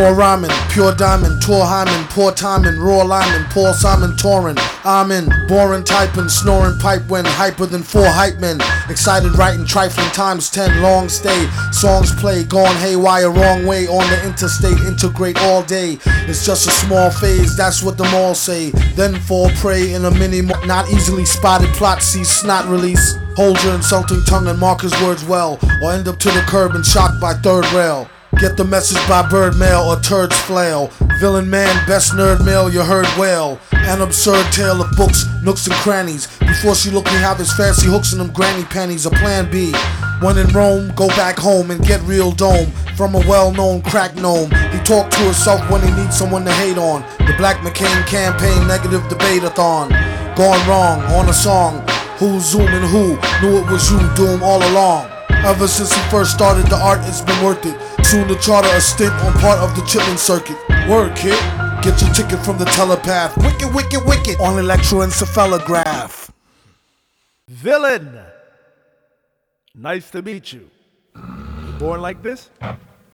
More rhyming, pure diamond, tour hymen, poor timing, raw lineman, Paul Simon Torin. I'm in, boring typing, snoring pipe when hyper than 4 hype men. Excited writing, trifling times 10, long stay. Songs play, gone haywire, wrong way on the interstate. Integrate all day. It's just a small phase, that's what them all say. Then fall prey in a mini, not easily spotted plot. See snot release. Hold your insulting tongue and mark his words well, or end up to the curb and shocked by third rail. Get the message by bird mail or turds flail. Villain man, best nerd mail you heard well. An absurd tale of books, nooks and crannies. Before she looked me have his fancy hooks in them granny panties. A plan B. When in Rome, go back home and get real dome from a well-known crack gnome. He talked to himself when he needs someone to hate on. The Black McCain campaign negative debate-a-thon. Gone wrong on a song. Who's zooming who? Knew it was you, Doom, all along. Ever since he first started the art, it's been worth it. Soon to charter a stint on part of the chillin' circuit. Word, kid. Get your ticket from the telepath. Wicked, wicked, wicked. On electroencephalograph. Villain! Nice to meet you. You born like this?